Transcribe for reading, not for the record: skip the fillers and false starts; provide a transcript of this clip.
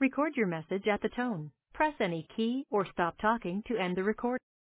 Record your message at the tone. Press any key or stop talking to end the recording.